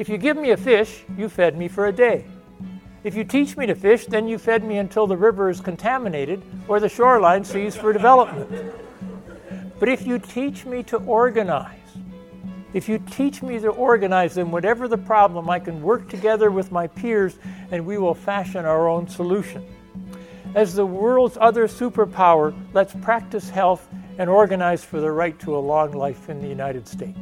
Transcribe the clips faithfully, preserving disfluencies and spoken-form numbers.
If you give me a fish, you fed me for a day. If you teach me to fish, then you fed me until the river is contaminated or the shoreline seized for development. But if you teach me to organize, if you teach me to organize, then whatever the problem, I can work together with my peers and we will fashion our own solution. As the world's other superpower, let's practice health and organize for the right to a long life in the United States.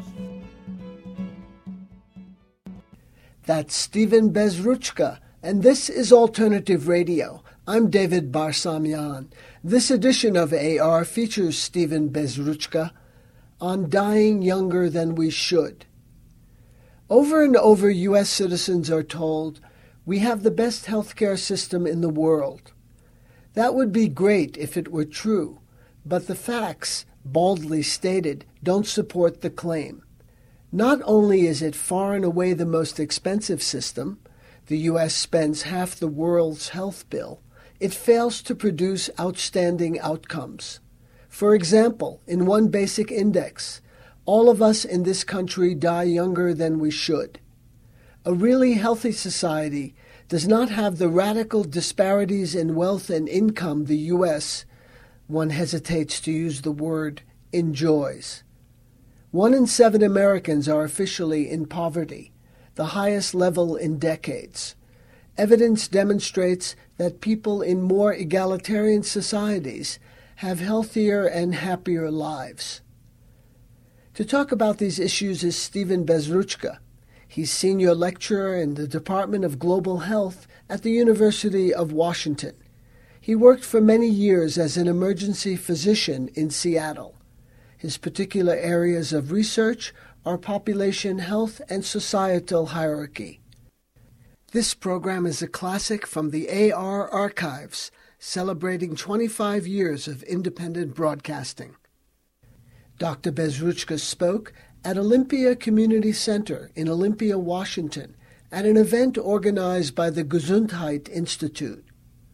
That's Stephen Bezruchka, and this is Alternative Radio. I'm David Barsamian. This edition of A R features Stephen Bezruchka on dying younger than we should. Over and over, U S citizens are told, we have the best healthcare system in the world. That would be great if it were true, but the facts, baldly stated, don't support the claim. Not only is it far and away the most expensive system, the U S spends half the world's health bill, it fails to produce outstanding outcomes. For example, in one basic index, all of us in this country die younger than we should. A really healthy society does not have the radical disparities in wealth and income the U S, one hesitates to use the word, enjoys. One in seven Americans are officially in poverty, the highest level in decades. Evidence demonstrates that people in more egalitarian societies have healthier and happier lives. To talk about these issues is Stephen Bezruchka. He's senior lecturer in the Department of Global Health at the University of Washington. He worked for many years as an emergency physician in Seattle. His particular areas of research are population health and societal hierarchy. This program is a classic from the A R archives, celebrating twenty-five years of independent broadcasting. Doctor Bezruchka spoke at Olympia Community Center in Olympia, Washington, at an event organized by the Gesundheit Institute.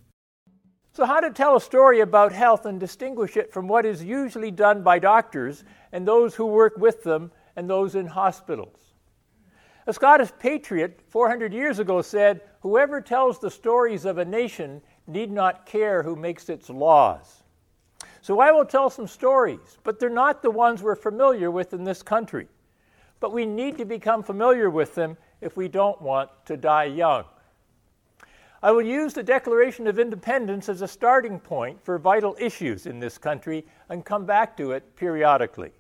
So how to tell a story about health and distinguish it from what is usually done by doctors and those who work with them and those in hospitals. A Scottish patriot four hundred years ago said, "Whoever tells the stories of a nation need not care who makes its laws." So I will tell some stories, but they're not the ones we're familiar with in this country. But we need to become familiar with them if we don't want to die young. I will use the Declaration of Independence as a starting point for vital issues in this country and come back to it periodically.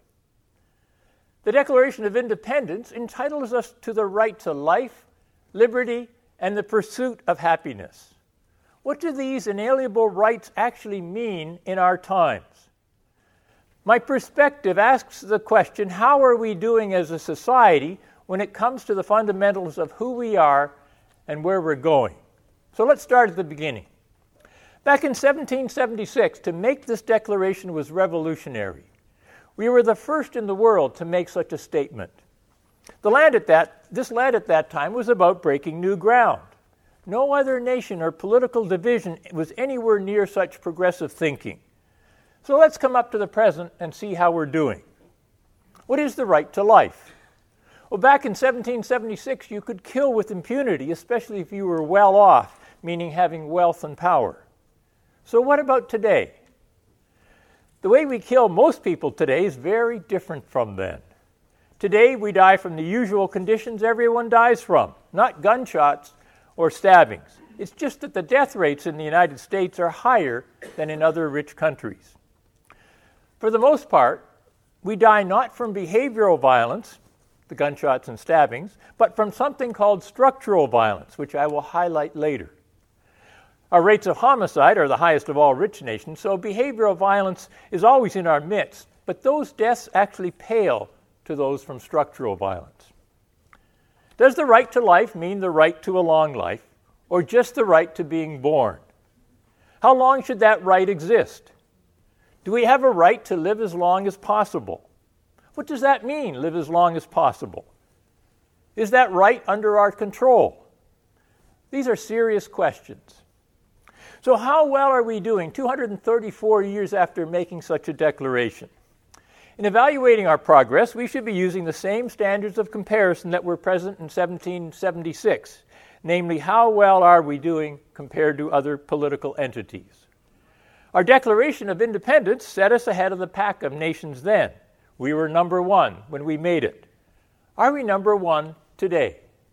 The Declaration of Independence entitles us to the right to life, liberty, and the pursuit of happiness. What do these inalienable rights actually mean in our times? My perspective asks the question, how are we doing as a society when it comes to the fundamentals of who we are and where we're going? So let's start at the beginning. Back in seventeen seventy-six, to make this declaration was revolutionary. We were the first in the world to make such a statement. The land at that, this land at that time was about breaking new ground. No other nation or political division was anywhere near such progressive thinking. So let's come up to the present and see how we're doing. What is the right to life? Well, back in seventeen seventy-six, you could kill with impunity, especially if you were well off, meaning having wealth and power. So what about today? The way we kill most people today is very different from then. Today, we die from the usual conditions everyone dies from, not gunshots or stabbings. It's just that the death rates in the United States are higher than in other rich countries. For the most part, we die not from behavioral violence, the gunshots and stabbings, but from something called structural violence, which I will highlight later. Our rates of homicide are the highest of all rich nations, so behavioral violence is always in our midst, but those deaths actually pale to those from structural violence. Does the right to life mean the right to a long life, or just the right to being born? How long should that right exist? Do we have a right to live as long as possible? What does that mean, live as long as possible? Is that right under our control? These are serious questions. So how well are we doing two hundred thirty-four years after making such a declaration? In evaluating our progress, we should be using the same standards of comparison that were present in seventeen seventy-six, namely, how well are we doing compared to other political entities? Our Declaration of Independence set us ahead of the pack of nations then. We were number one when we made it. Are we number one today?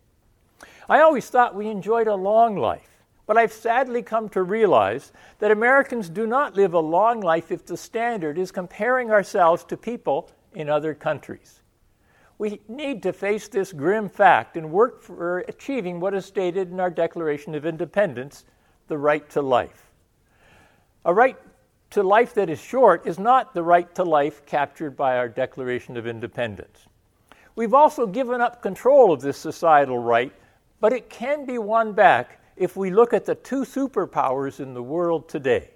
I always thought we enjoyed a long life, but I've sadly come to realize that Americans do not live a long life if the standard is comparing ourselves to people in other countries. We need to face this grim fact and work for achieving what is stated in our Declaration of Independence, the right to life. A right to life that is short is not the right to life captured by our Declaration of Independence. We've also given up control of this societal right, but it can be won back if we look at the two superpowers in the world today.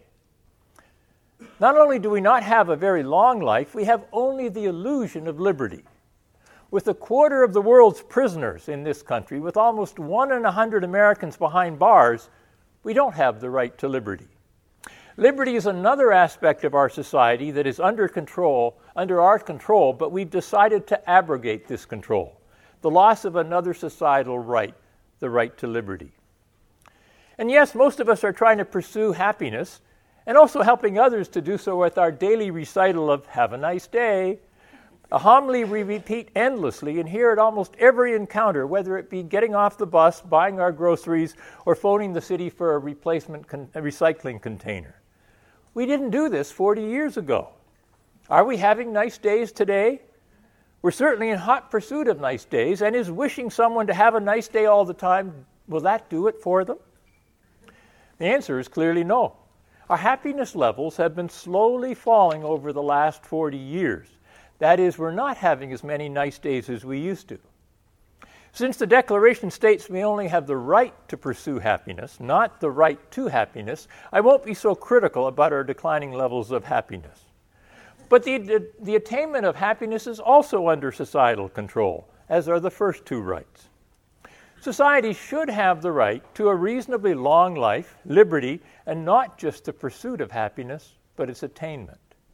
Not only do we not have a very long life, we have only the illusion of liberty. With a quarter of the world's prisoners in this country, with almost one in a hundred Americans behind bars, we don't have the right to liberty. Liberty is another aspect of our society that is under control, under our control, but we've decided to abrogate this control. The loss of another societal right, the right to liberty. And yes, most of us are trying to pursue happiness and also helping others to do so with our daily recital of "Have a nice day," a homily we repeat endlessly and hear at almost every encounter, whether it be getting off the bus, buying our groceries, or phoning the city for a replacement con- a recycling container. We didn't do this forty years ago. Are we having nice days today? We're certainly in hot pursuit of nice days, and is wishing someone to have a nice day all the time, will that do it for them? The answer is clearly no. Our happiness levels have been slowly falling over the last forty years. That is, we're not having as many nice days as we used to. Since the Declaration states we only have the right to pursue happiness, not the right to happiness, I won't be so critical about our declining levels of happiness. But the, the, the attainment of happiness is also under societal control, as are the first two rights. Society should have the right to a reasonably long life, liberty, and not just the pursuit of happiness, but its attainment.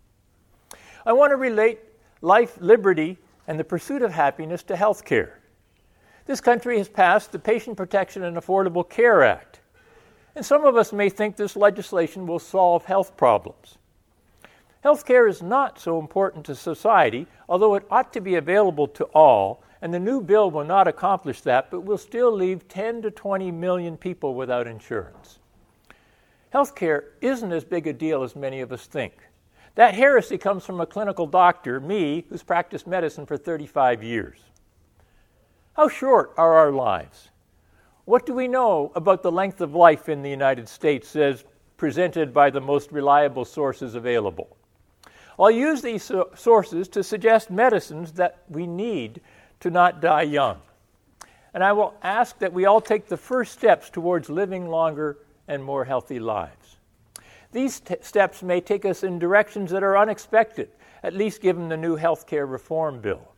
I want to relate life, liberty, and the pursuit of happiness to health care. This country has passed the Patient Protection and Affordable Care Act, and some of us may think this legislation will solve health problems. Health care is not so important to society, although it ought to be available to all, and the new bill will not accomplish that, but will still leave ten to twenty million people without insurance. Health care isn't as big a deal as many of us think. That heresy comes from a clinical doctor, me, who's practiced medicine for thirty-five years. How short are our lives? What do we know about the length of life in the United States as presented by the most reliable sources available? I'll use these so- sources to suggest medicines that we need to not die young. And I will ask that we all take the first steps towards living longer and more healthy lives. These t- steps may take us in directions that are unexpected, at least given the new health care reform bill.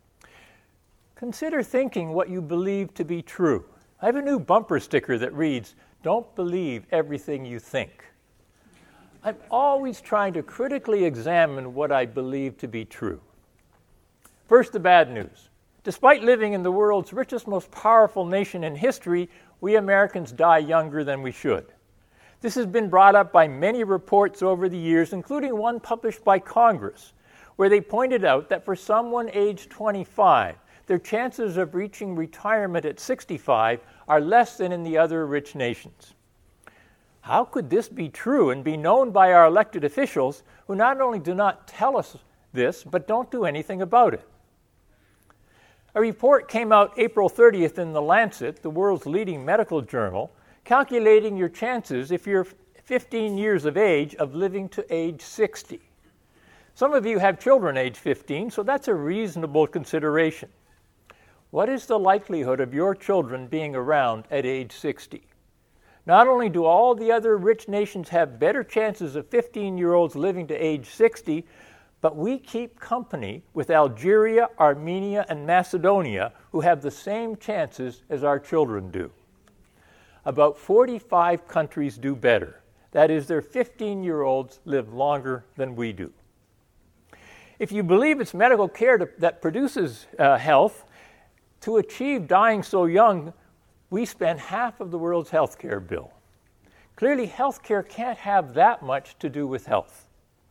Consider thinking what you believe to be true. I have a new bumper sticker that reads, "Don't believe everything you think." I'm always trying to critically examine what I believe to be true. First, the bad news. Despite living in the world's richest, most powerful nation in history, we Americans die younger than we should. This has been brought up by many reports over the years, including one published by Congress, where they pointed out that for someone aged twenty-five, their chances of reaching retirement at sixty-five are less than in the other rich nations. How could this be true and be known by our elected officials who not only do not tell us this, but don't do anything about it? A report came out April thirtieth in The Lancet, the world's leading medical journal, calculating your chances if you're fifteen years of age of living to age sixty. Some of you have children age fifteen, so that's a reasonable consideration. What is the likelihood of your children being around at age sixty? Not only do all the other rich nations have better chances of fifteen-year-olds living to age sixty, but we keep company with Algeria, Armenia, and Macedonia, who have the same chances as our children do. About forty-five countries do better. That is, their fifteen-year-olds live longer than we do. If you believe it's medical care to, that produces uh, health, to achieve dying so young, we spend half of the world's health care bill. Clearly, health care can't have that much to do with health.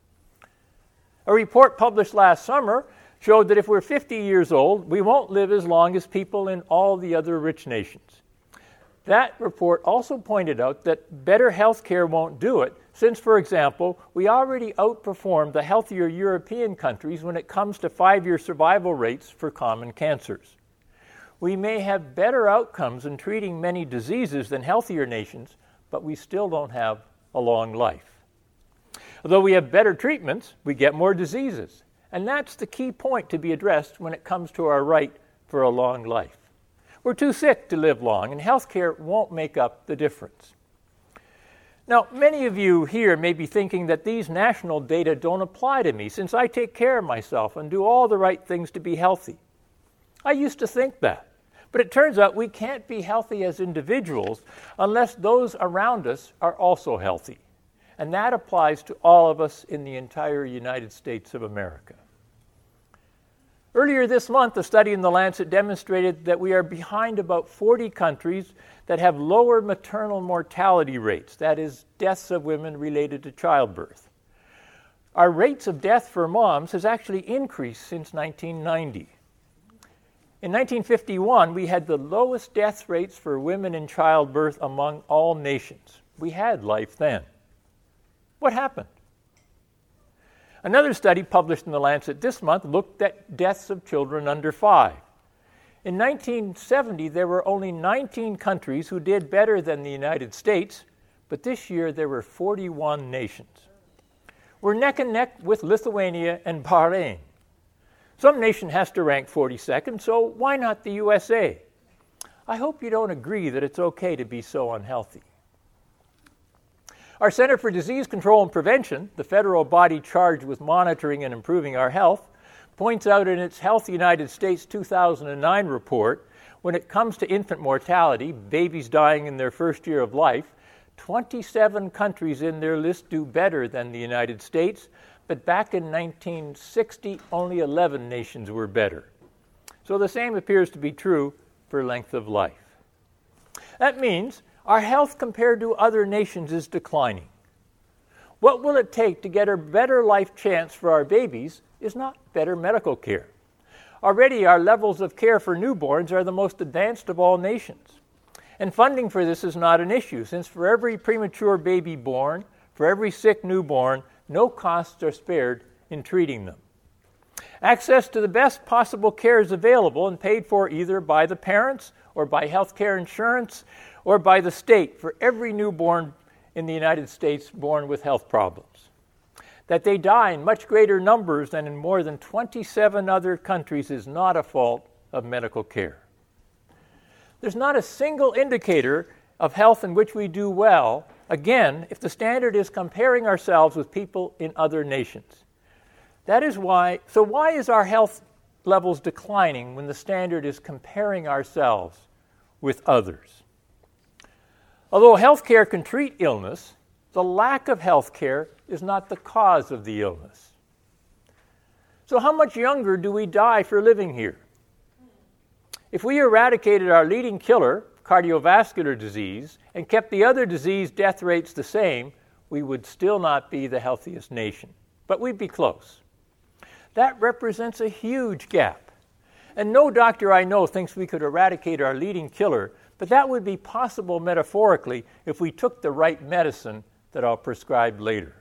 A report published last summer showed that if we're fifty years old, we won't live as long as people in all the other rich nations. That report also pointed out that better health care won't do it, since, for example, we already outperform the healthier European countries when it comes to five-year survival rates for common cancers. We may have better outcomes in treating many diseases than healthier nations, but we still don't have a long life. Although we have better treatments, we get more diseases. And that's the key point to be addressed when it comes to our right for a long life. We're too sick to live long, and healthcare won't make up the difference. Now, many of you here may be thinking that these national data don't apply to me since I take care of myself and do all the right things to be healthy. I used to think that. But it turns out we can't be healthy as individuals unless those around us are also healthy. And that applies to all of us in the entire United States of America. Earlier this month, a study in The Lancet demonstrated that we are behind about forty countries that have lower maternal mortality rates, that is, deaths of women related to childbirth. Our rates of death for moms has actually increased since nineteen ninety. In nineteen fifty-one, we had the lowest death rates for women in childbirth among all nations. We had life then. What happened? Another study published in The Lancet this month looked at deaths of children under five. In nineteen seventy, there were only nineteen countries who did better than the United States, but this year there were forty-one nations. We're neck and neck with Lithuania and Bahrain. Some nation has to rank forty-second, so why not the U S A? I hope you don't agree that it's okay to be so unhealthy. Our Center for Disease Control and Prevention, the federal body charged with monitoring and improving our health, points out in its Health United States two thousand nine report, when it comes to infant mortality, babies dying in their first year of life, twenty-seven countries in their list do better than the United States, but back in nineteen sixty, only eleven nations were better. So the same appears to be true for length of life. That means our health compared to other nations is declining. What will it take to get a better life chance for our babies is not better medical care. Already our levels of care for newborns are the most advanced of all nations. And funding for this is not an issue, since for every premature baby born, for every sick newborn, no costs are spared in treating them. Access to the best possible care is available and paid for either by the parents or by health care insurance or by the state for every newborn in the United States born with health problems. That they die in much greater numbers than in more than twenty-seven other countries is not a fault of medical care. There's not a single indicator of health in which we do well, again, if the standard is comparing ourselves with people in other nations. That is why, so why is our health levels declining when the standard is comparing ourselves with others? Although health care can treat illness, the lack of health care is not the cause of the illness. So how much younger do we die for living here? If we eradicated our leading killer, cardiovascular disease, and kept the other disease death rates the same, we would still not be the healthiest nation. But we'd be close. That represents a huge gap. And no doctor I know thinks we could eradicate our leading killer, but that would be possible metaphorically if we took the right medicine that I'll prescribe later.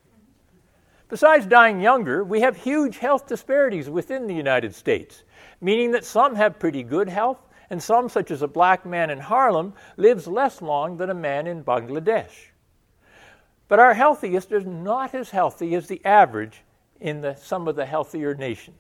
Besides dying younger, we have huge health disparities within the United States, meaning that some have pretty good health, and some, such as a black man in Harlem, lives less long than a man in Bangladesh. But our healthiest is not as healthy as the average in the, some of the healthier nations.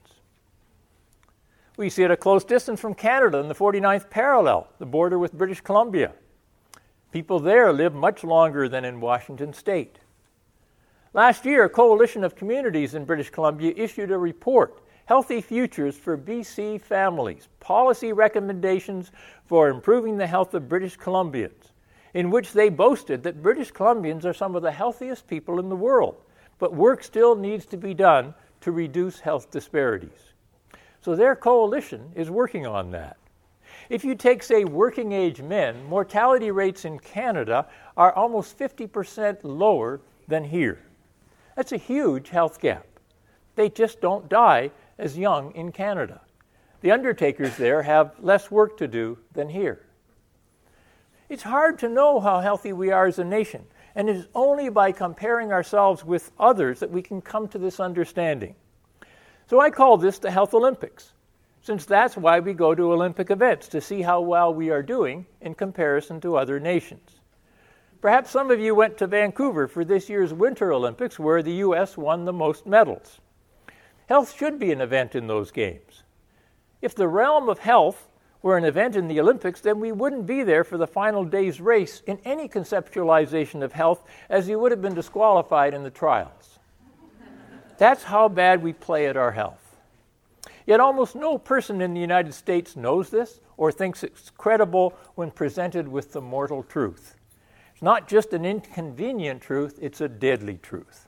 We see it a close distance from Canada in the forty-ninth parallel, the border with British Columbia. People there live much longer than in Washington State. Last year, a coalition of communities in British Columbia issued a report, Healthy Futures for B C Families, Policy Recommendations for Improving the Health of British Columbians, in which they boasted that British Columbians are some of the healthiest people in the world, but work still needs to be done to reduce health disparities. So their coalition is working on that. If you take, say, working-age men, mortality rates in Canada are almost fifty percent lower than here. That's a huge health gap. They just don't die as young in Canada. The undertakers there have less work to do than here. It's hard to know how healthy we are as a nation, and it is only by comparing ourselves with others that we can come to this understanding. So I call this the Health Olympics, since that's why we go to Olympic events, to see how well we are doing in comparison to other nations. Perhaps some of you went to Vancouver for this year's Winter Olympics, where the U S won the most medals. Health should be an event in those games. If the realm of health were an event in the Olympics, then we wouldn't be there for the final day's race in any conceptualization of health, as you would have been disqualified in the trials. That's how bad we play at our health. Yet almost no person in the United States knows this or thinks it's credible when presented with the mortal truth. It's not just an inconvenient truth, it's a deadly truth.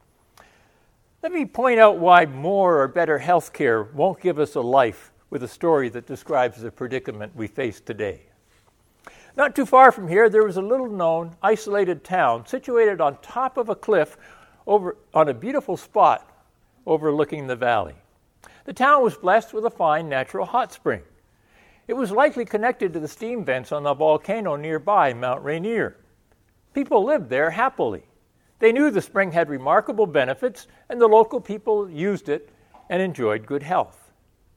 Let me point out why more or better health care won't give us a life with a story that describes the predicament we face today. Not too far from here, there was a little-known, isolated town situated on top of a cliff over on a beautiful spot overlooking the valley. The town was blessed with a fine natural hot spring. It was likely connected to the steam vents on the volcano nearby, Mount Rainier. People lived there happily. They knew the spring had remarkable benefits, and the local people used it and enjoyed good health.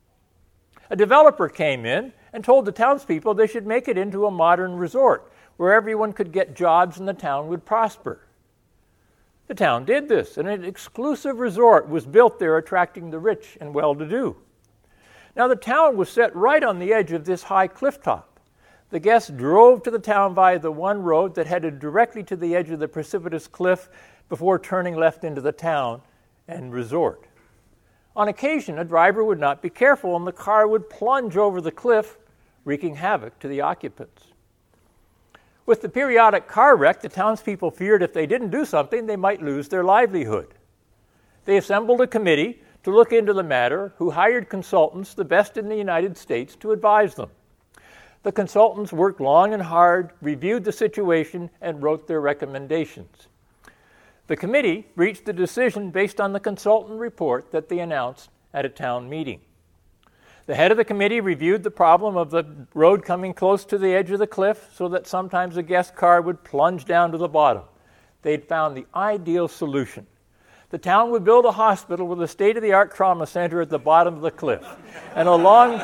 A developer came in and told the townspeople they should make it into a modern resort where everyone could get jobs and the town would prosper. The town did this, and an exclusive resort was built there, attracting the rich and well-to-do. Now, the town was set right on the edge of this high cliff top. The guests drove to the town via the one road that headed directly to the edge of the precipitous cliff before turning left into the town and resort. On occasion, a driver would not be careful and the car would plunge over the cliff, wreaking havoc to the occupants. With the periodic car wreck, the townspeople feared if they didn't do something, they might lose their livelihood. They assembled a committee to look into the matter, who hired consultants, the best in the United States, to advise them. The consultants worked long and hard, reviewed the situation, and wrote their recommendations. The committee reached a decision based on the consultant report that they announced at a town meeting. The head of the committee reviewed the problem of the road coming close to the edge of the cliff so that sometimes a guest car would plunge down to the bottom. They'd found the ideal solution. The town would build a hospital with a state-of-the-art trauma center at the bottom of the cliff. And along...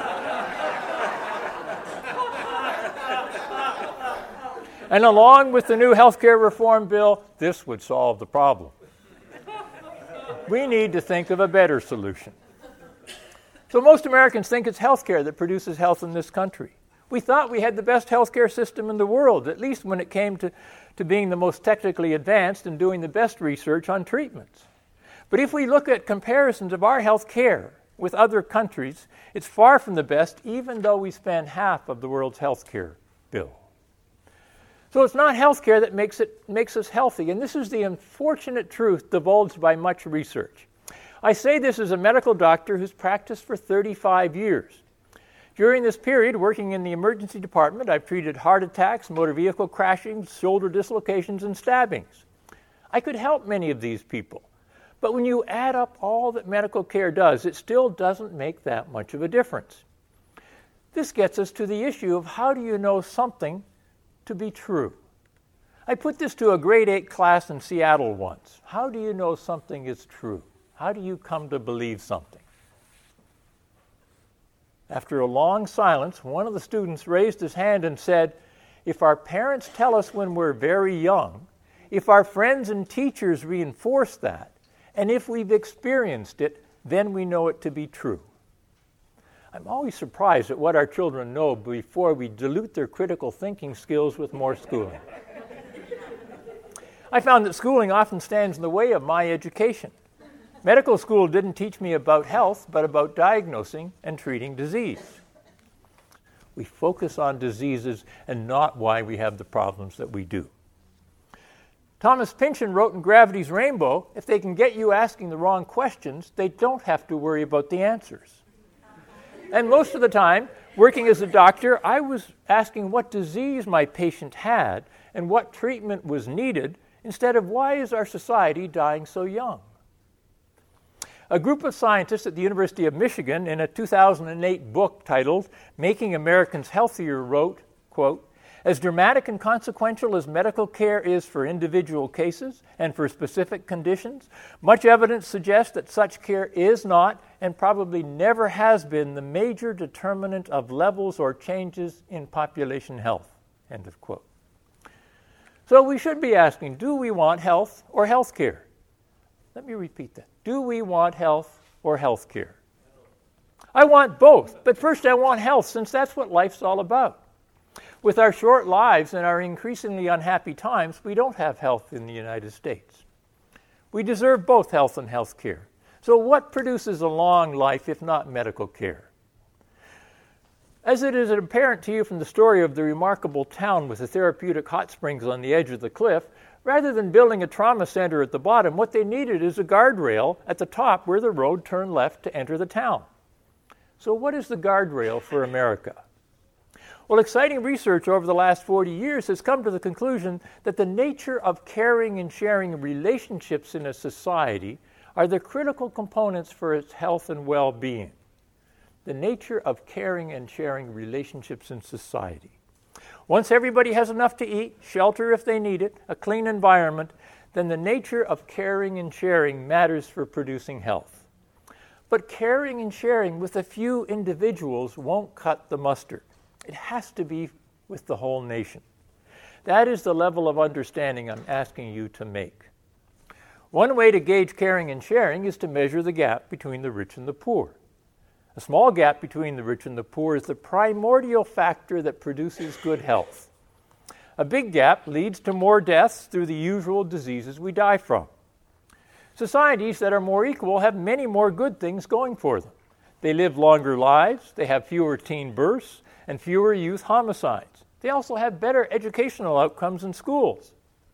And along with the new health care reform bill, this would solve the problem. We need to think of a better solution. So most Americans think it's health care that produces health in this country. We thought we had the best health care system in the world, at least when it came to, to being the most technically advanced and doing the best research on treatments. But if we look at comparisons of our health care with other countries, it's far from the best, even though we spend half of the world's health care bill. So it's not health care that makes it makes us healthy, and this is the unfortunate truth divulged by much research. I say this as a medical doctor who's practiced for thirty-five years. During this period, working in the emergency department, I've treated heart attacks, motor vehicle crashings, shoulder dislocations, and stabbings. I could help many of these people, but when you add up all that medical care does, it still doesn't make that much of a difference. This gets us to the issue of how do you know something to be true? I put this to a grade eight class in Seattle once. How do you know something is true? How do you come to believe something? After a long silence, one of the students raised his hand and said, if our parents tell us when we're very young, if our friends and teachers reinforce that, and if we've experienced it, then we know it to be true. I'm always surprised at what our children know before we dilute their critical thinking skills with more schooling. I found that schooling often stands in the way of my education. Medical school didn't teach me about health, but about diagnosing and treating disease. We focus on diseases and not why we have the problems that we do. Thomas Pynchon wrote in Gravity's Rainbow, if they can get you asking the wrong questions, they don't have to worry about the answers. And most of the time, working as a doctor, I was asking what disease my patient had and what treatment was needed, instead of why is our society dying so young? A group of scientists at the University of Michigan, in a two thousand eight book titled Making Americans Healthier, wrote, quote, as dramatic and consequential as medical care is for individual cases and for specific conditions, much evidence suggests that such care is not and probably never has been the major determinant of levels or changes in population health, end of quote. So we should be asking, do we want health or health care? Let me repeat that. Do we want health or health care? I want both, but first I want health, since that's what life's all about. With our short lives and our increasingly unhappy times, we don't have health in the United States. We deserve both health and health care. So what produces a long life if not medical care? As it is apparent to you from the story of the remarkable town with the therapeutic hot springs on the edge of the cliff, rather than building a trauma center at the bottom, what they needed is a guardrail at the top where the road turned left to enter the town. So what is the guardrail for America? Well, exciting research over the last forty years has come to the conclusion that the nature of caring and sharing relationships in a society are the critical components for its health and well-being. The nature of caring and sharing relationships in society. Once everybody has enough to eat, shelter if they need it, a clean environment, then the nature of caring and sharing matters for producing health. But caring and sharing with a few individuals won't cut the mustard. It has to be with the whole nation. That is the level of understanding I'm asking you to make. One way to gauge caring and sharing is to measure the gap between the rich and the poor. A small gap between the rich and the poor is the primordial factor that produces good health. A big gap leads to more deaths through the usual diseases we die from. Societies that are more equal have many more good things going for them. They live longer lives, they have fewer teen births, and fewer youth homicides. They also have better educational outcomes in schools.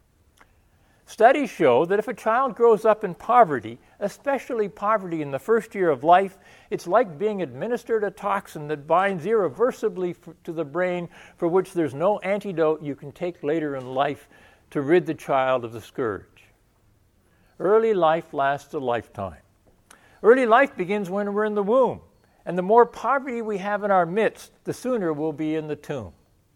Studies show that if a child grows up in poverty, especially poverty in the first year of life, it's like being administered a toxin that binds irreversibly f- to the brain, for which there's no antidote you can take later in life to rid the child of the scourge. Early life lasts a lifetime. Early life begins when we're in the womb. And the more poverty we have in our midst, the sooner we'll be in the tomb.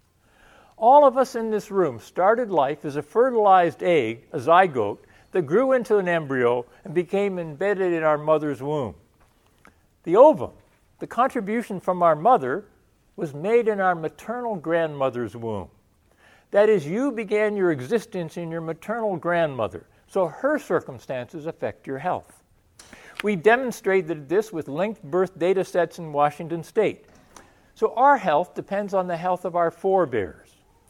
All of us in this room started life as a fertilized egg, a zygote, that grew into an embryo and became embedded in our mother's womb. The ovum, the contribution from our mother, was made in our maternal grandmother's womb. That is, you began your existence in your maternal grandmother, so her circumstances affect your health. We demonstrated this with linked birth data sets in Washington State. So our health depends on the health of our forebears.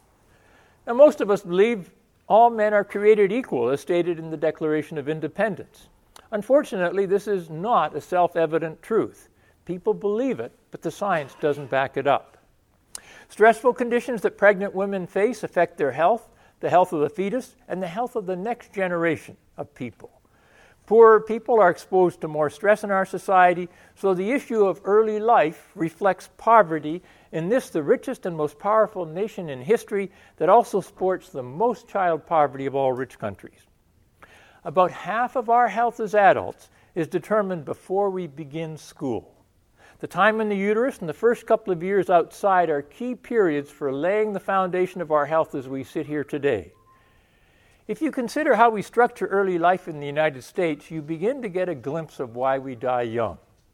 Now, most of us believe all men are created equal, as stated in the Declaration of Independence. Unfortunately, this is not a self-evident truth. People believe it, but the science doesn't back it up. Stressful conditions that pregnant women face affect their health, the health of the fetus, and the health of the next generation of people. Poorer people are exposed to more stress in our society, so the issue of early life reflects poverty in this, the richest and most powerful nation in history, that also sports the most child poverty of all rich countries. About half of our health as adults is determined before we begin school. The time in the uterus and the first couple of years outside are key periods for laying the foundation of our health as we sit here today. If you consider how we structure early life in the United States, you begin to get a glimpse of why we die young.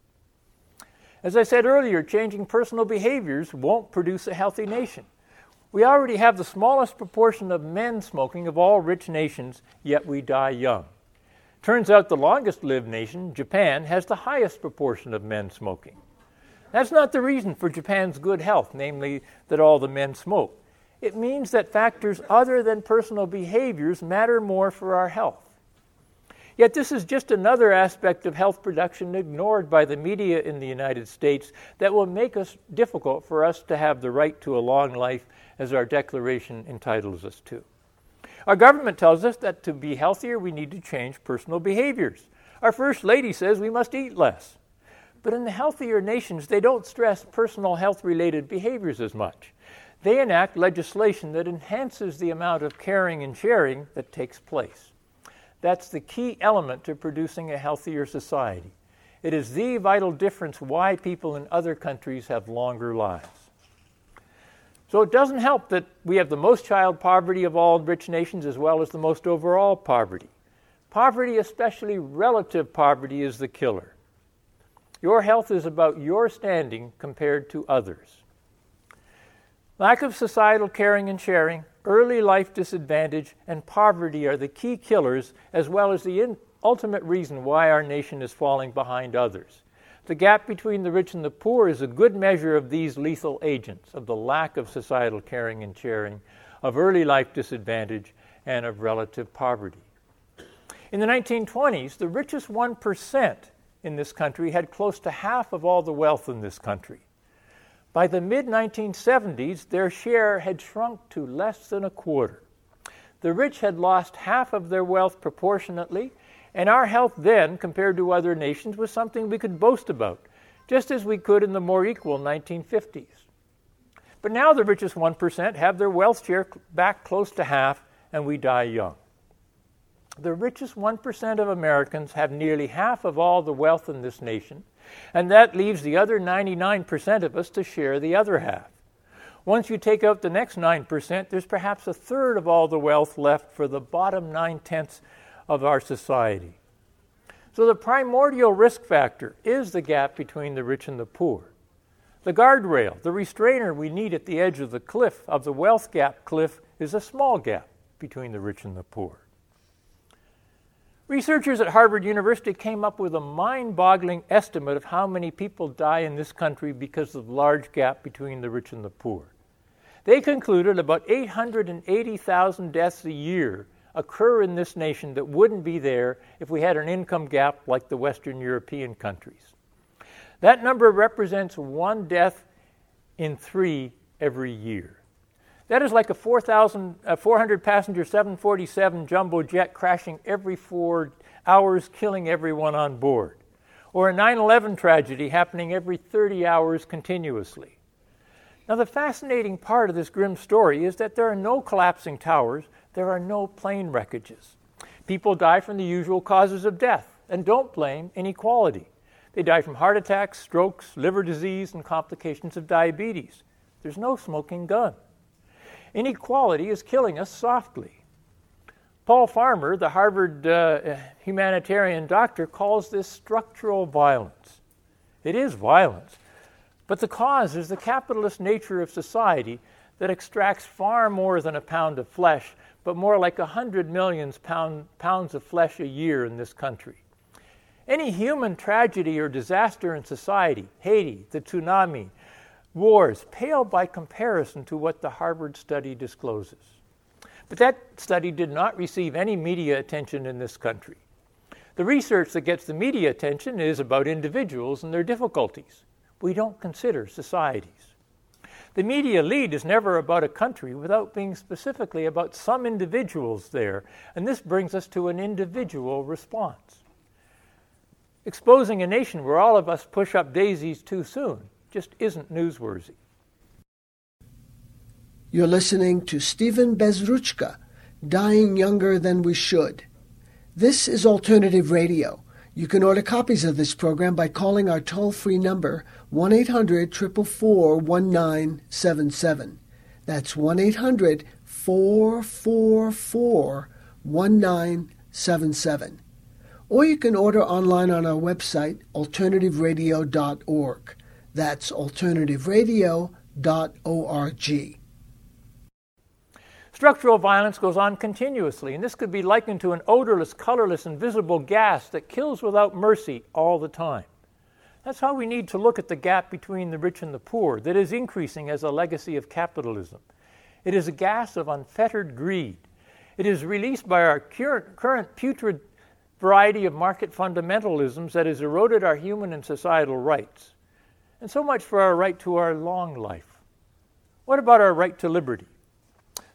As I said earlier, changing personal behaviors won't produce a healthy nation. We already have the smallest proportion of men smoking of all rich nations, yet we die young. Turns out the longest-lived nation, Japan, has the highest proportion of men smoking. That's not the reason for Japan's good health, namely that all the men smoke. It means that factors other than personal behaviors matter more for our health. Yet this is just another aspect of health production ignored by the media in the United States that will make it difficult for us to have the right to a long life, as our Declaration entitles us to. Our government tells us that to be healthier, we need to change personal behaviors. Our First Lady says we must eat less. But in the healthier nations, they don't stress personal health-related behaviors as much. They enact legislation that enhances the amount of caring and sharing that takes place. That's the key element to producing a healthier society. It is the vital difference why people in other countries have longer lives. So it doesn't help that we have the most child poverty of all rich nations as well as the most overall poverty. Poverty, especially relative poverty, is the killer. Your health is about your standing compared to others. Lack of societal caring and sharing, early life disadvantage, and poverty are the key killers, as well as the in- ultimate reason why our nation is falling behind others. The gap between the rich and the poor is a good measure of these lethal agents, of the lack of societal caring and sharing, of early life disadvantage, and of relative poverty. In the nineteen twenties, the richest one percent in this country had close to half of all the wealth in this country. By the mid nineteen seventies, their share had shrunk to less than a quarter. The rich had lost half of their wealth proportionately, and our health then, compared to other nations, was something we could boast about, just as we could in the more equal nineteen fifties. But now the richest one percent have their wealth share back close to half, and we die young. The richest one percent of Americans have nearly half of all the wealth in this nation, and that leaves the other ninety-nine percent of us to share the other half. Once you take out the next nine percent, there's perhaps a third of all the wealth left for the bottom nine-tenths of our society. So the primordial risk factor is the gap between the rich and the poor. The guardrail, the restrainer we need at the edge of the cliff, of the wealth gap cliff, is a small gap between the rich and the poor. Researchers at Harvard University came up with a mind-boggling estimate of how many people die in this country because of the large gap between the rich and the poor. They concluded about eight hundred eighty thousand deaths a year occur in this nation that wouldn't be there if we had an income gap like the Western European countries. That number represents one death in three every year. That is like a four hundred passenger seven forty-seven jumbo jet crashing every four hours, killing everyone on board. Or a nine eleven tragedy happening every thirty hours continuously. Now, the fascinating part of this grim story is that there are no collapsing towers, there are no plane wreckages. People die from the usual causes of death, and don't blame inequality. They die from heart attacks, strokes, liver disease, and complications of diabetes. There's no smoking gun. Inequality is killing us softly. Paul Farmer, the Harvard uh, humanitarian doctor, calls this structural violence. It is violence, but the cause is the capitalist nature of society that extracts far more than a pound of flesh, but more like a hundred million pound, pounds of flesh a year in this country. Any human tragedy or disaster in society, Haiti, the tsunami, wars, pale by comparison to what the Harvard study discloses. But that study did not receive any media attention in this country. The research that gets the media attention is about individuals and their difficulties. We don't consider societies. The media lead is never about a country without being specifically about some individuals there, and this brings us to an individual response. Exposing a nation where all of us push up daisies too soon just isn't newsworthy. You're listening to Stephen Bezruchka, Dying Younger Than We Should. This is Alternative Radio. You can order copies of this program by calling our toll-free number, one eight hundred, four four four, one nine seven seven. That's one eight hundred, four four four, one nine seven seven. Or you can order online on our website, alternative radio dot org. That's alternative radio dot org. Structural violence goes on continuously, and this could be likened to an odorless, colorless, invisible gas that kills without mercy all the time. That's how we need to look at the gap between the rich and the poor that is increasing as a legacy of capitalism. It is a gas of unfettered greed. It is released by our current putrid variety of market fundamentalisms that has eroded our human and societal rights. And so much for our right to our long life. What about our right to liberty?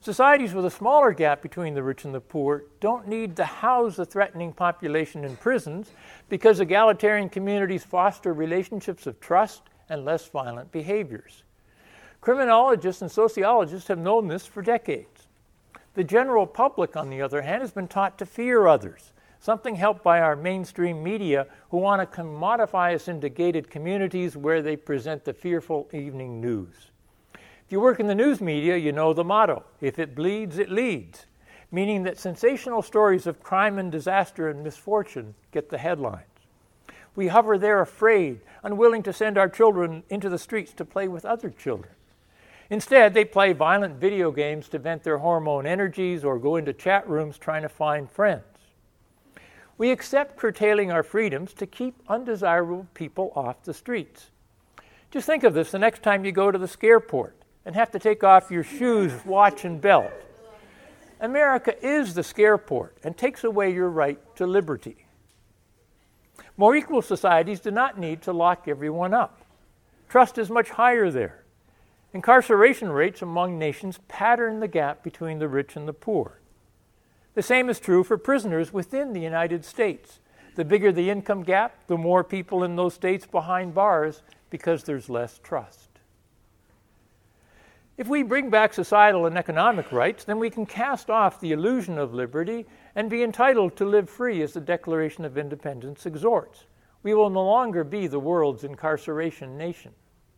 Societies with a smaller gap between the rich and the poor don't need to house a threatening population in prisons because egalitarian communities foster relationships of trust and less violent behaviors. Criminologists and sociologists have known this for decades. The general public, on the other hand, has been taught to fear others, something helped by our mainstream media who want to commodify us into gated communities where they present the fearful evening news. If you work in the news media, you know the motto, if it bleeds, it leads, meaning that sensational stories of crime and disaster and misfortune get the headlines. We hover there afraid, unwilling to send our children into the streets to play with other children. Instead, they play violent video games to vent their hormone energies or go into chat rooms trying to find friends. We accept curtailing our freedoms to keep undesirable people off the streets. Just think of this the next time you go to the scareport and have to take off your shoes, watch, and belt. America is the scareport and takes away your right to liberty. More equal societies do not need to lock everyone up. Trust is much higher there. Incarceration rates among nations pattern the gap between the rich and the poor. The same is true for prisoners within the United States. The bigger the income gap, the more people in those states behind bars because there's less trust. If we bring back societal and economic rights, then we can cast off the illusion of liberty and be entitled to live free as the Declaration of Independence exhorts. We will no longer be the world's incarceration nation.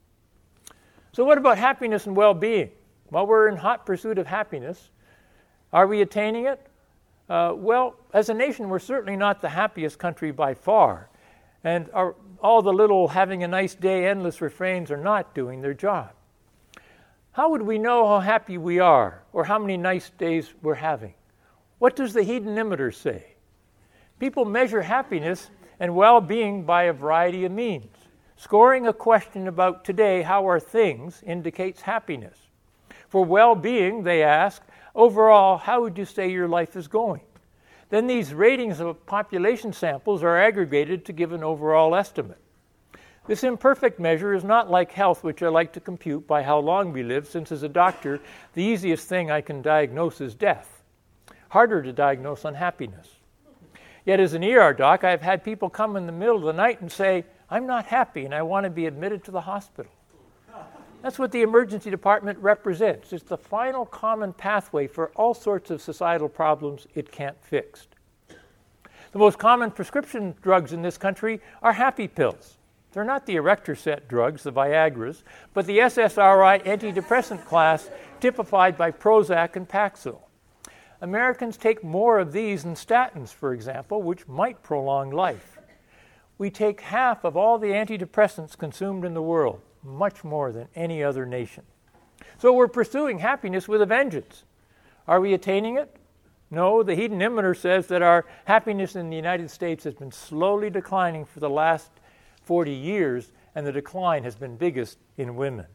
So what about happiness and well-being? Well, we're in hot pursuit of happiness. Are we attaining it? Uh, well, as a nation, we're certainly not the happiest country by far. And our, all the little having a nice day, endless refrains are not doing their job. How would we know how happy we are or how many nice days we're having? What does the hedonimeter say? People measure happiness and well-being by a variety of means. Scoring a question about today, how are things, indicates happiness. For well-being, they ask, overall, how would you say your life is going? Then these ratings of population samples are aggregated to give an overall estimate. This imperfect measure is not like health, which I like to compute by how long we live, since as a doctor, the easiest thing I can diagnose is death. Harder to diagnose unhappiness. Yet as an E R doc, I've had people come in the middle of the night and say, I'm not happy and I want to be admitted to the hospital. That's what the emergency department represents. It's the final common pathway for all sorts of societal problems it can't fix. The most common prescription drugs in this country are happy pills. They're not the erector set drugs, the Viagras, but the S S R I antidepressant class typified by Prozac and Paxil. Americans take more of these than statins, for example, which might prolong life. We take half of all the antidepressants consumed in the world, much more than any other nation. So we're pursuing happiness with a vengeance. Are we attaining it? No, the hedonimeter says that our happiness in the United States has been slowly declining for the last forty years, and the decline has been biggest in women.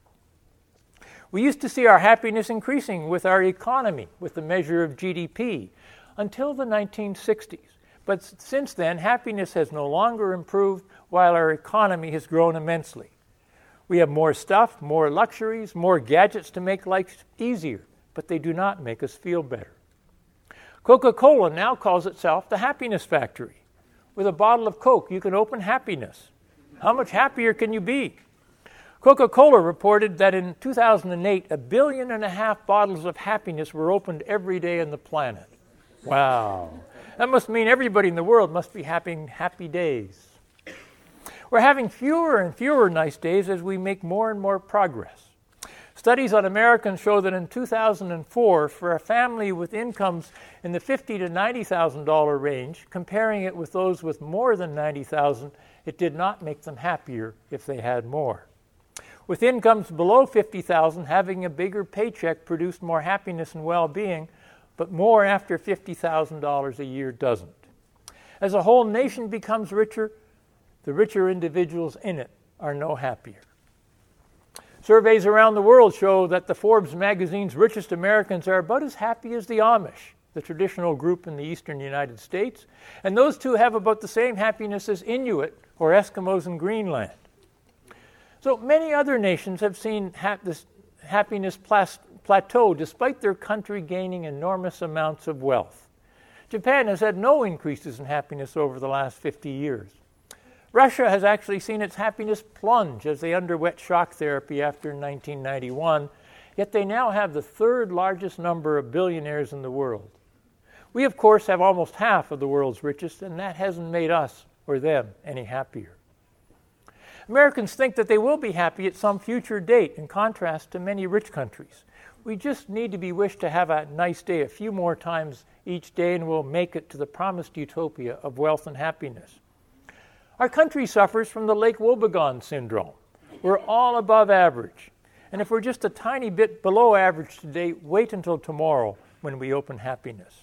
We used to see our happiness increasing with our economy, with the measure of G D P, until the nineteen sixties. But since then, happiness has no longer improved while our economy has grown immensely. We have more stuff, more luxuries, more gadgets to make life easier, but they do not make us feel better. Coca-Cola now calls itself the happiness factory. With a bottle of Coke, you can open happiness. How much happier can you be? Coca-Cola reported that in two thousand eight, a billion and a half bottles of happiness were opened every day on the planet. Wow. That must mean everybody in the world must be having happy days. We're having fewer and fewer nice days as we make more and more progress. Studies on Americans show that in two thousand four, for a family with incomes in the fifty thousand to ninety thousand dollars range, comparing it with those with more than ninety thousand dollars, it did not make them happier if they had more. With incomes below fifty thousand dollars, having a bigger paycheck produced more happiness and well-being, but more after fifty thousand dollars a year doesn't. As a whole nation becomes richer, the richer individuals in it are no happier. Surveys around the world show that the Forbes magazine's richest Americans are about as happy as the Amish, the traditional group in the eastern United States, and those two have about the same happiness as Inuit or Eskimos in Greenland. So many other nations have seen ha- this happiness plas- plateau despite their country gaining enormous amounts of wealth. Japan has had no increases in happiness over the last fifty years. Russia has actually seen its happiness plunge as they underwent shock therapy after nineteen ninety-one, yet they now have the third largest number of billionaires in the world. We, of course, have almost half of the world's richest, and that hasn't made us or them any happier. Americans think that they will be happy at some future date, in contrast to many rich countries. We just need to be wished to have a nice day a few more times each day, and we'll make it to the promised utopia of wealth and happiness. Our country suffers from the Lake Wobegon syndrome. We're all above average. And if we're just a tiny bit below average today, wait until tomorrow when we open happiness.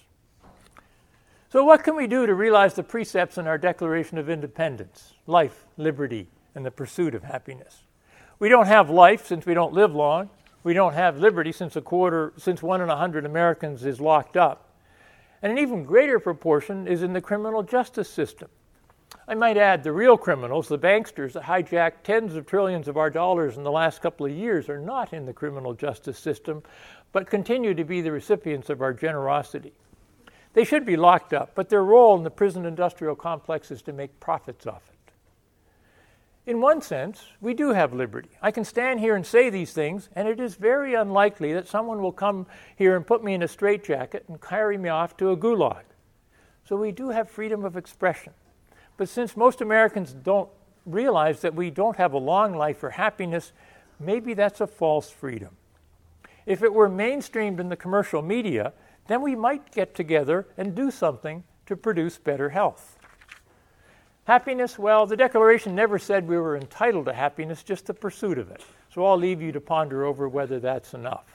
So what can we do to realize the precepts in our Declaration of Independence? Life, liberty, and the pursuit of happiness. We don't have life since we don't live long. We don't have liberty since a quarter, since one in a hundred Americans is locked up. And an even greater proportion is in the criminal justice system. I might add, the real criminals, the banksters that hijacked tens of trillions of our dollars in the last couple of years, are not in the criminal justice system, but continue to be the recipients of our generosity. They should be locked up, but their role in the prison industrial complex is to make profits off it. In one sense, we do have liberty. I can stand here and say these things, and it is very unlikely that someone will come here and put me in a straitjacket and carry me off to a gulag. So we do have freedom of expression. But since most Americans don't realize that we don't have a long life for happiness, maybe that's a false freedom. If it were mainstreamed in the commercial media, then we might get together and do something to produce better health. Happiness, well, the Declaration never said we were entitled to happiness, just the pursuit of it. So I'll leave you to ponder over whether that's enough.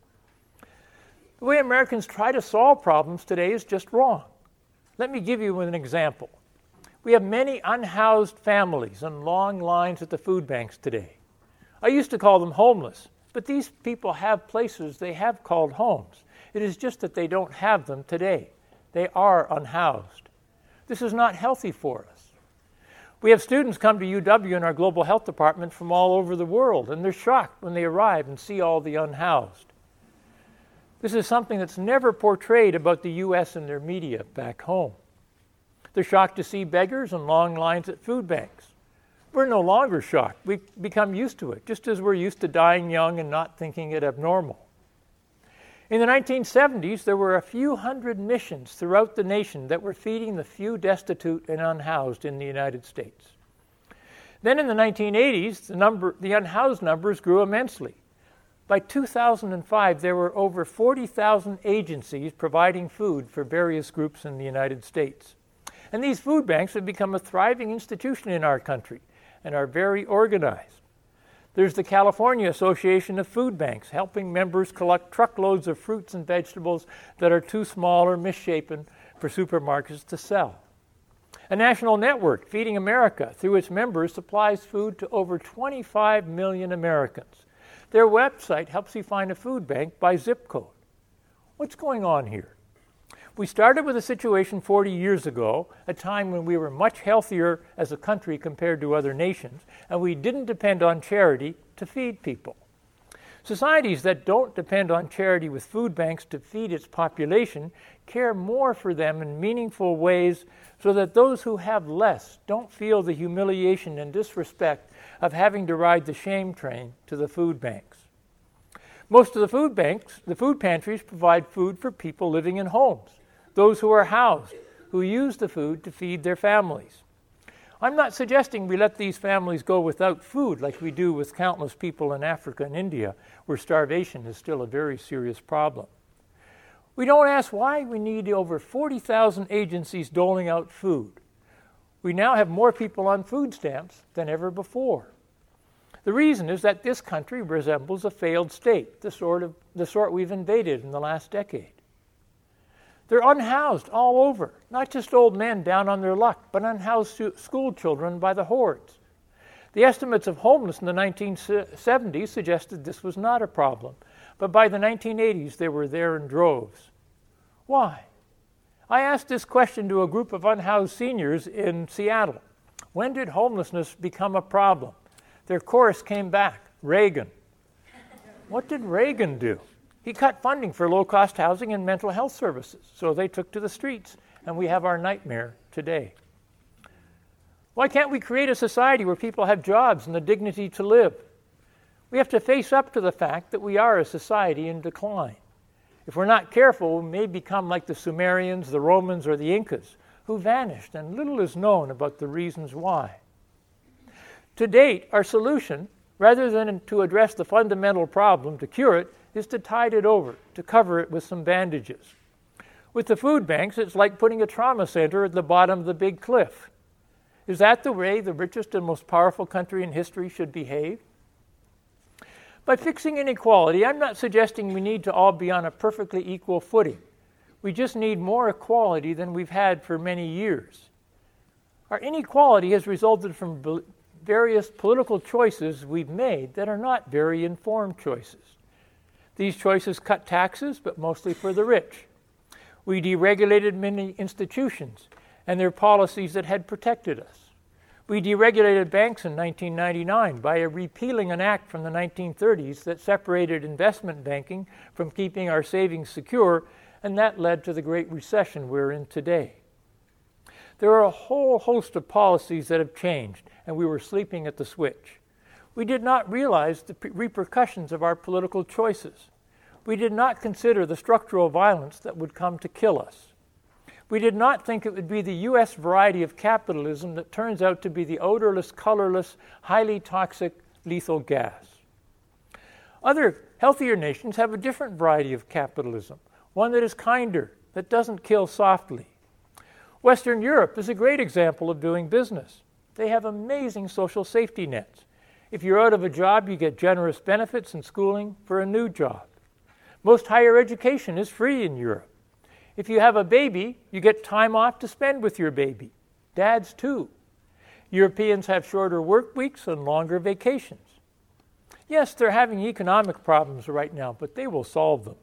The way Americans try to solve problems today is just wrong. Let me give you an example. We have many unhoused families and long lines at the food banks today. I used to call them homeless, but these people have places they have called homes. It is just that they don't have them today. They are unhoused. This is not healthy for us. We have students come to U W in our global health department from all over the world, and they're shocked when they arrive and see all the unhoused. This is something that's never portrayed about the U S in their media back home. They're shocked to see beggars and long lines at food banks. We're no longer shocked. We've become used to it, just as we're used to dying young and not thinking it abnormal. In the nineteen seventies, there were a few hundred missions throughout the nation that were feeding the few destitute and unhoused in the United States. Then in the nineteen eighties, the, number, the unhoused numbers grew immensely. By two thousand five, there were over forty thousand agencies providing food for various groups in the United States. And these food banks have become a thriving institution in our country and are very organized. There's the California Association of Food Banks, helping members collect truckloads of fruits and vegetables that are too small or misshapen for supermarkets to sell. A national network, Feeding America, through its members, supplies food to over twenty-five million Americans. Their website helps you find a food bank by zip code. What's going on here? We started with a situation forty years ago, a time when we were much healthier as a country compared to other nations, and we didn't depend on charity to feed people. Societies that don't depend on charity with food banks to feed its population care more for them in meaningful ways so that those who have less don't feel the humiliation and disrespect of having to ride the shame train to the food banks. Most of the food banks, the food pantries, provide food for people living in homes, those who are housed, who use the food to feed their families. I'm not suggesting we let these families go without food like we do with countless people in Africa and India, where starvation is still a very serious problem. We don't ask why we need over forty thousand agencies doling out food. We now have more people on food stamps than ever before. The reason is that this country resembles a failed state, the sort of the sort we've invaded in the last decade. They're unhoused all over, not just old men down on their luck, but unhoused school children by the hordes. The estimates of homeless in the nineteen seventies suggested this was not a problem, but by the nineteen eighties they were there in droves. Why? I asked this question to a group of unhoused seniors in Seattle. When did homelessness become a problem? Their chorus came back, Reagan. What did Reagan do? He cut funding for low-cost housing and mental health services, so they took to the streets, and we have our nightmare today. Why can't we create a society where people have jobs and the dignity to live? We have to face up to the fact that we are a society in decline. If we're not careful, we may become like the Sumerians, the Romans, or the Incas, who vanished, and little is known about the reasons why. To date, our solution, rather than to address the fundamental problem, to cure it, is to tide it over, to cover it with some bandages. With the food banks, it's like putting a trauma center at the bottom of the big cliff. Is that the way the richest and most powerful country in history should behave? By fixing inequality, I'm not suggesting we need to all be on a perfectly equal footing. We just need more equality than we've had for many years. Our inequality has resulted from various political choices we've made that are not very informed choices. These choices cut taxes, but mostly for the rich. We deregulated many institutions and their policies that had protected us. We deregulated banks in nineteen ninety-nine by repealing an act from the nineteen thirties that separated investment banking from keeping our savings secure, and that led to the Great Recession we're in today. There are a whole host of policies that have changed, and we were sleeping at the switch. We did not realize the repercussions of our political choices. We did not consider the structural violence that would come to kill us. We did not think it would be the U S variety of capitalism that turns out to be the odorless, colorless, highly toxic, lethal gas. Other healthier nations have a different variety of capitalism, one that is kinder, that doesn't kill softly. Western Europe is a great example of doing business. They have amazing social safety nets. If you're out of a job, you get generous benefits and schooling for a new job. Most higher education is free in Europe. If you have a baby, you get time off to spend with your baby. Dads, too. Europeans have shorter work weeks and longer vacations. Yes, they're having economic problems right now, but they will solve them.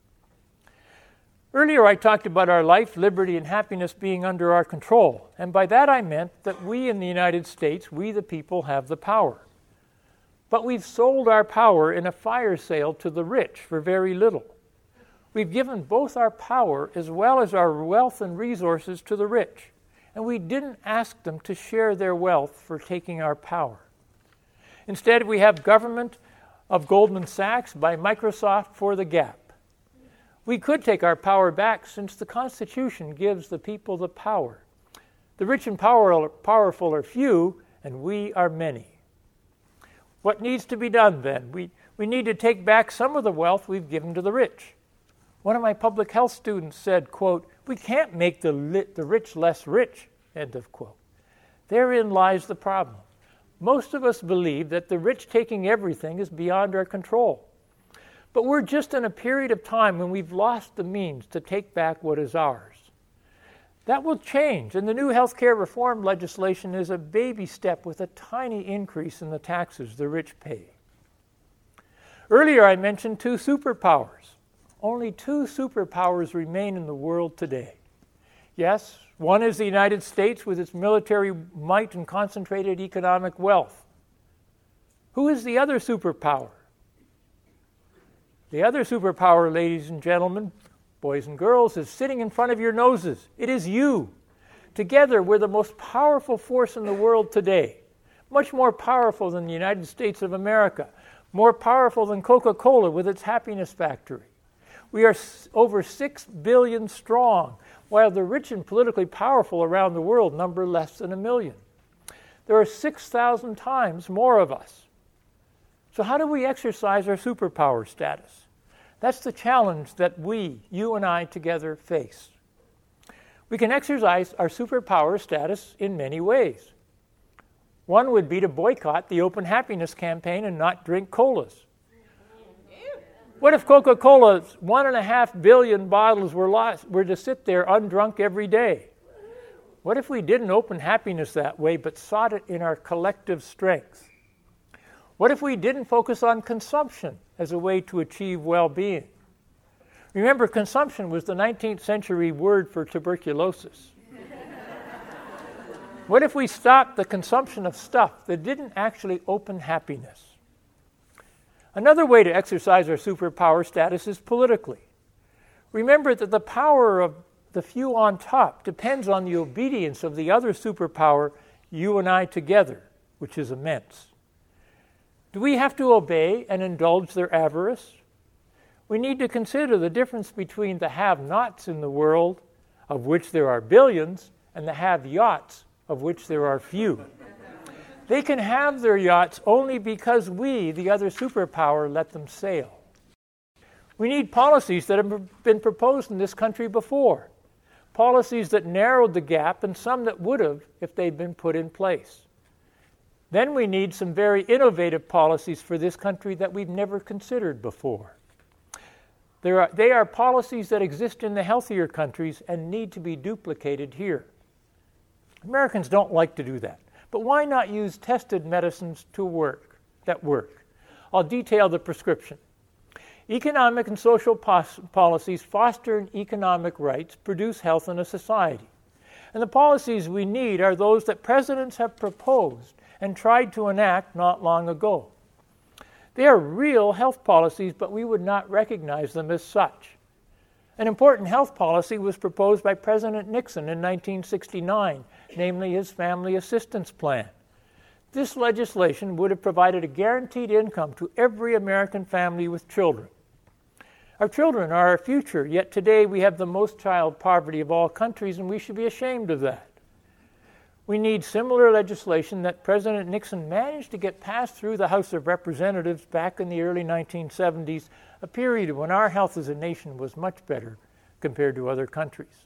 Earlier, I talked about our life, liberty, and happiness being under our control, and by that I meant that we in the United States, we the people, have the power. But we've sold our power in a fire sale to the rich for very little. We've given both our power as well as our wealth and resources to the rich, and we didn't ask them to share their wealth for taking our power. Instead, we have government of Goldman Sachs by Microsoft for the Gap. We could take our power back since the Constitution gives the people the power. The rich and power, powerful are few, and we are many. What needs to be done then? We, we need to take back some of the wealth we've given to the rich. One of my public health students said, quote, "We can't make the, lit, the rich less rich," end of quote. Therein lies the problem. Most of us believe that the rich taking everything is beyond our control. But we're just in a period of time when we've lost the means to take back what is ours. That will change, and the new health care reform legislation is a baby step with a tiny increase in the taxes the rich pay. Earlier I mentioned two superpowers. Only two superpowers remain in the world today. Yes, one is the United States with its military might and concentrated economic wealth. Who is the other superpower? The other superpower, ladies and gentlemen, boys and girls, is sitting in front of your noses. It is you. Together, we're the most powerful force in the world today, much more powerful than the United States of America, more powerful than Coca-Cola with its happiness factory. We are over six billion strong, while the rich and politically powerful around the world number less than a million. There are six thousand times more of us. So how do we exercise our superpower status? That's the challenge that we, you and I together, face. We can exercise our superpower status in many ways. One would be to boycott the Open Happiness campaign and not drink colas. What if Coca-Cola's one and a half billion bottles were, lost, were to sit there undrunk every day? What if we didn't open happiness that way, but sought it in our collective strength? What if we didn't focus on consumption as a way to achieve well-being? Remember, consumption was the nineteenth century word for tuberculosis. What if we stopped the consumption of stuff that didn't actually open happiness? Another way to exercise our superpower status is politically. Remember that the power of the few on top depends on the obedience of the other superpower, you and I together, which is immense. Do we have to obey and indulge their avarice? We need to consider the difference between the have-nots in the world, of which there are billions, and the have-yachts, of which there are few. They can have their yachts only because we, the other superpower, let them sail. We need policies that have been proposed in this country before, policies that narrowed the gap and some that would have if they'd been put in place. Then we need some very innovative policies for this country that we've never considered before. There are, they are policies that exist in the healthier countries and need to be duplicated here. Americans don't like to do that, but why not use tested medicines to work, that work? I'll detail the prescription. Economic and social pos- policies foster economic rights, produce health in a society. And the policies we need are those that presidents have proposed and tried to enact not long ago. They are real health policies, but we would not recognize them as such. An important health policy was proposed by President Nixon in nineteen sixty-nine, namely his Family Assistance Plan. This legislation would have provided a guaranteed income to every American family with children. Our children are our future, yet today we have the most child poverty of all countries, and we should be ashamed of that. We need similar legislation that President Nixon managed to get passed through the House of Representatives back in the early nineteen seventies, a period when our health as a nation was much better compared to other countries.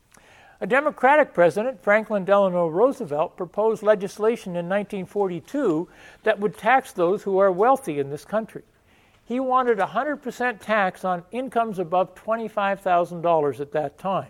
A Democratic president, Franklin Delano Roosevelt, proposed legislation in nineteen forty-two that would tax those who are wealthy in this country. He wanted a one hundred percent tax on incomes above twenty-five thousand dollars at that time.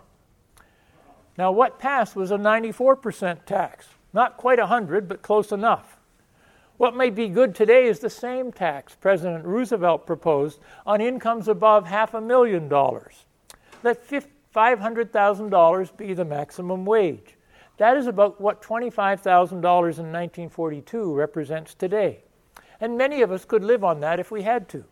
Now, what passed was a ninety-four percent tax. Not quite one hundred, but close enough. What may be good today is the same tax President Roosevelt proposed on incomes above half a million dollars. Let five hundred thousand dollars be the maximum wage. That is about what twenty-five thousand dollars in nineteen forty-two represents today. And many of us could live on that if we had to.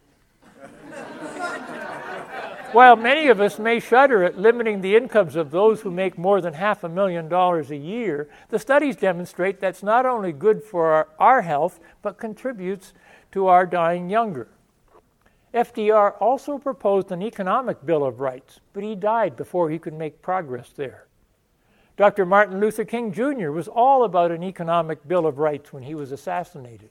While many of us may shudder at limiting the incomes of those who make more than half a million dollars a year, the studies demonstrate that's not only good for our, our health, but contributes to our dying younger. F D R also proposed an economic Bill of Rights, but he died before he could make progress there. Doctor Martin Luther King Junior was all about an economic Bill of Rights when he was assassinated.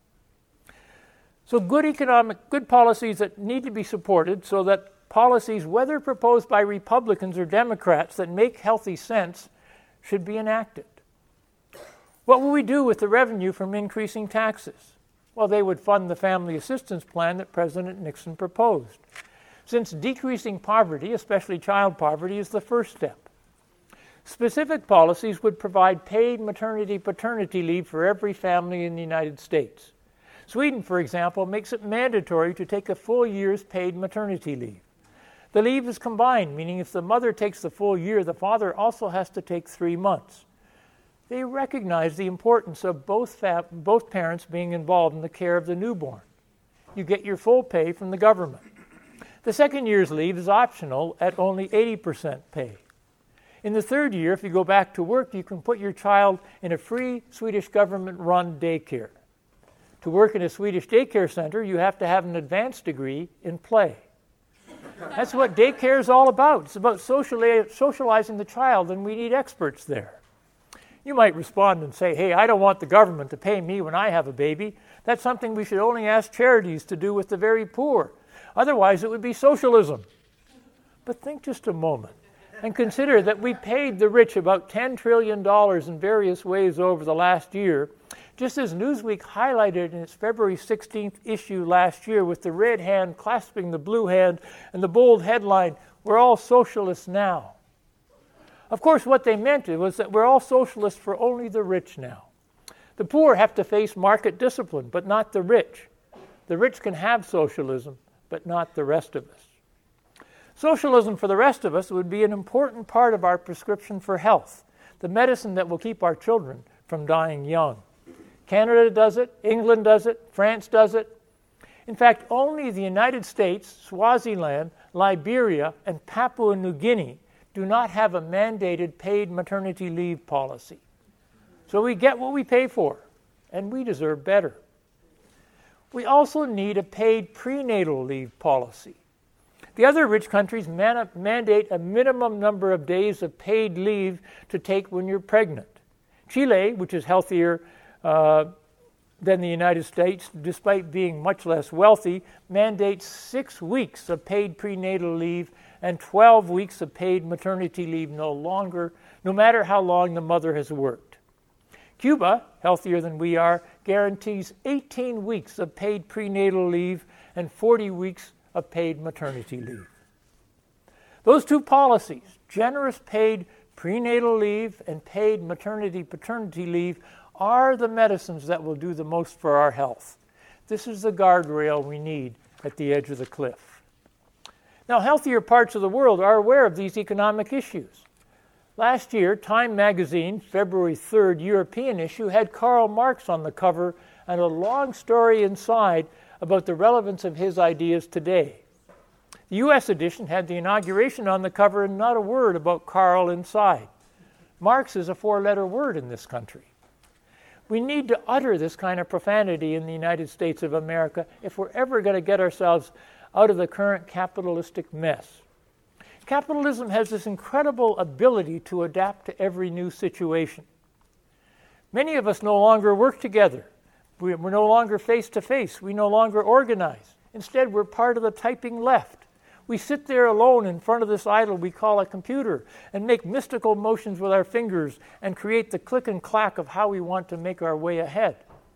So good economic, good policies that need to be supported so that policies, whether proposed by Republicans or Democrats, that make healthy sense should be enacted. What will we do with the revenue from increasing taxes? Well, they would fund the Family Assistance Plan that President Nixon proposed, since decreasing poverty, especially child poverty, is the first step. Specific policies would provide paid maternity-paternity leave for every family in the United States. Sweden, for example, makes it mandatory to take a full year's paid maternity leave. The leave is combined, meaning if the mother takes the full year, the father also has to take three months. They recognize the importance of both, fa- both parents being involved in the care of the newborn. You get your full pay from the government. The second year's leave is optional at only eighty percent pay. In the third year, if you go back to work, you can put your child in a free Swedish government-run daycare. To work in a Swedish daycare center, you have to have an advanced degree in play. That's what daycare is all about. It's about sociali- socializing the child, and we need experts there. You might respond and say, hey, I don't want the government to pay me when I have a baby. That's something we should only ask charities to do with the very poor. Otherwise, it would be socialism. But think just a moment and consider that we paid the rich about ten trillion dollars in various ways over the last year, just as Newsweek highlighted in its February sixteenth issue last year with the red hand clasping the blue hand and the bold headline, "We're all socialists now." Of course, what they meant was that we're all socialists for only the rich now. The poor have to face market discipline, but not the rich. The rich can have socialism, but not the rest of us. Socialism for the rest of us would be an important part of our prescription for health, the medicine that will keep our children from dying young. Canada does it, England does it, France does it. In fact, only the United States, Swaziland, Liberia, and Papua New Guinea do not have a mandated paid maternity leave policy. So we get what we pay for, and we deserve better. We also need a paid prenatal leave policy. The other rich countries man- mandate a minimum number of days of paid leave to take when you're pregnant. Chile, which is healthier uh, than the United States, despite being much less wealthy, mandates six weeks of paid prenatal leave and twelve weeks of paid maternity leave no longer, no matter how long the mother has worked. Cuba, healthier than we are, guarantees eighteen weeks of paid prenatal leave and forty weeks of paid maternity leave. Those two policies, generous paid prenatal leave and paid maternity-paternity leave, are the medicines that will do the most for our health. This is the guardrail we need at the edge of the cliff. Now, healthier parts of the world are aware of these economic issues. Last year, Time magazine, February third European issue, had Karl Marx on the cover and a long story inside about the relevance of his ideas today. The U S edition had the inauguration on the cover and not a word about Karl inside. Marx is a four-letter word in this country. We need to utter this kind of profanity in the United States of America if we're ever going to get ourselves out of the current capitalistic mess. Capitalism has this incredible ability to adapt to every new situation. Many of us no longer work together. We're no longer face-to-face. We no longer organize. Instead, we're part of the typing left. We sit there alone in front of this idol we call a computer and make mystical motions with our fingers and create the click and clack of how we want to make our way ahead.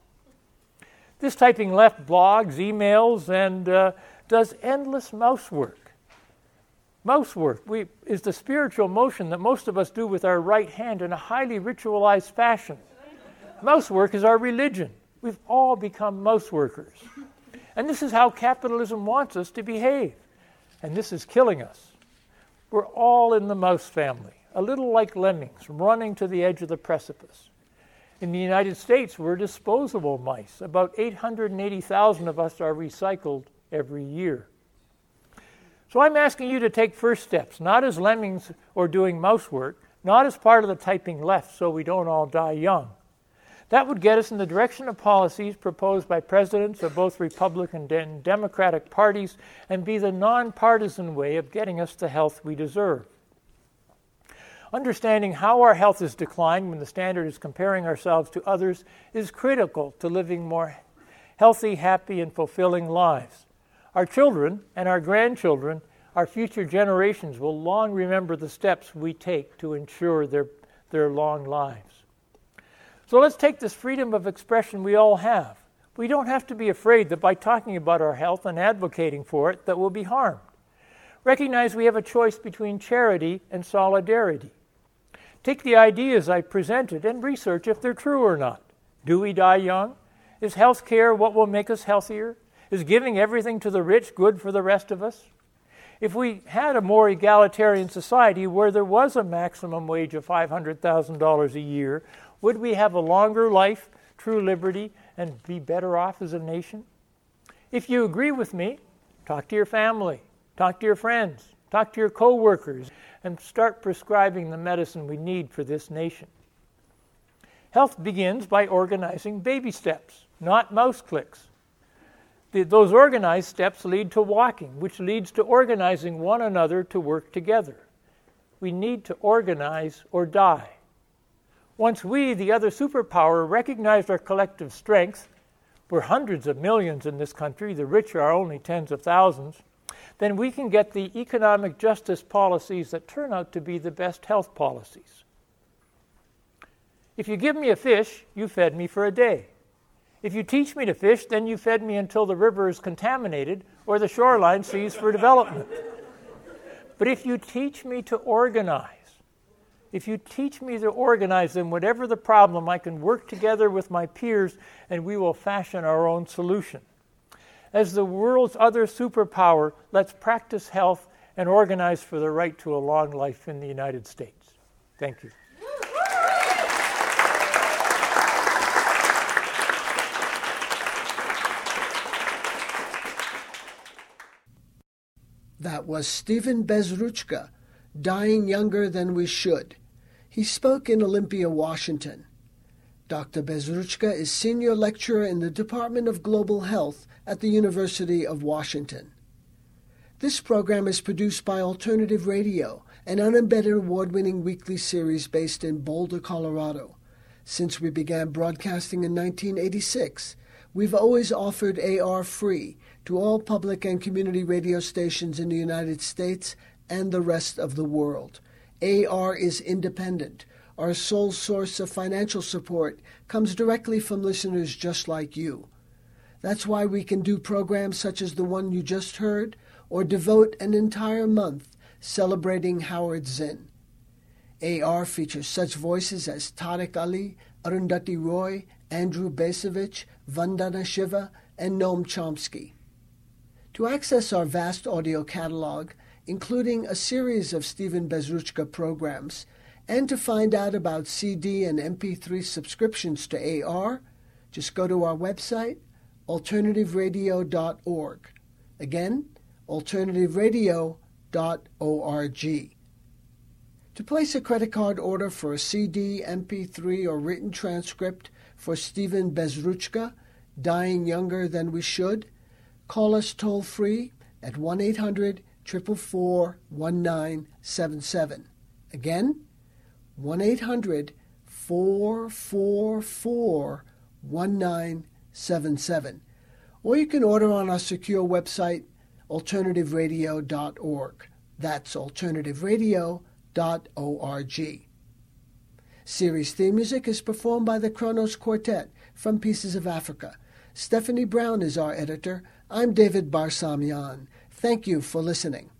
This typing left blogs, emails, and uh, does endless mouse work. Mouse work we, is the spiritual motion that most of us do with our right hand in a highly ritualized fashion. Mouse work is our religion. We've all become mouse workers. And this is how capitalism wants us to behave. And this is killing us. We're all in the mouse family, a little like lemmings running to the edge of the precipice. In the United States, we're disposable mice. About eight hundred eighty thousand of us are recycled every year. So I'm asking you to take first steps, not as lemmings or doing mouse work, not as part of the typing left so we don't all die young. That would get us in the direction of policies proposed by presidents of both Republican and Democratic parties and be the nonpartisan way of getting us the health we deserve. Understanding how our health is declined when the standard is comparing ourselves to others is critical to living more healthy, happy, and fulfilling lives. Our children and our grandchildren, our future generations, will long remember the steps we take to ensure their, their long lives. So let's take this freedom of expression we all have. We don't have to be afraid that by talking about our health and advocating for it, that we'll be harmed. Recognize we have a choice between charity and solidarity. Take the ideas I presented and research if they're true or not. Do we die young? Is health care what will make us healthier? Is giving everything to the rich good for the rest of us? If we had a more egalitarian society where there was a maximum wage of five hundred thousand dollars a year, would we have a longer life, true liberty, and be better off as a nation? If you agree with me, talk to your family, talk to your friends, talk to your co-workers, and start prescribing the medicine we need for this nation. Health begins by organizing baby steps, not mouse clicks. The, those organized steps lead to walking, which leads to organizing one another to work together. We need to organize or die. Once we, the other superpower, recognize our collective strength, we're hundreds of millions in this country, the rich are only tens of thousands, then we can get the economic justice policies that turn out to be the best health policies. If you give me a fish, you fed me for a day. If you teach me to fish, then you fed me until the river is contaminated or the shoreline seized for development. But if you teach me to organize, if you teach me to organize, then whatever the problem, I can work together with my peers and we will fashion our own solution. As the world's other superpower, let's practice health and organize for the right to a long life in the United States. Thank you. That was Stephen Bezruchka, Dying Younger Than We Should. He spoke in Olympia, Washington. Doctor Bezruchka is Senior Lecturer in the Department of Global Health at the University of Washington. This program is produced by Alternative Radio, an unembedded award-winning weekly series based in Boulder, Colorado. Since we began broadcasting in nineteen eighty-six, we've always offered A R free to all public and community radio stations in the United States and the rest of the world. A R is independent. Our sole source of financial support comes directly from listeners just like you. That's why we can do programs such as the one you just heard, or devote an entire month celebrating Howard Zinn. A R features such voices as Tariq Ali, Arundhati Roy, Andrew Basevich, Vandana Shiva, and Noam Chomsky. To access our vast audio catalog, including a series of Stephen Bezruchka programs, and to find out about C D and M P three subscriptions to A R, just go to our website, alternative radio dot org. Again, alternative radio dot org. To place a credit card order for a C D, M P three, or written transcript for Stephen Bezruchka, Dying Younger Than We Should, call us toll-free at one eight hundred, four four four, one nine seven seven. Again, one eight hundred, four four four, one nine seven seven. Or you can order on our secure website, alternative radio dot org. That's alternative radio dot org. Series theme music is performed by the Kronos Quartet from Pieces of Africa. Stephanie Brown is our editor. I'm David Barsamian. Thank you for listening.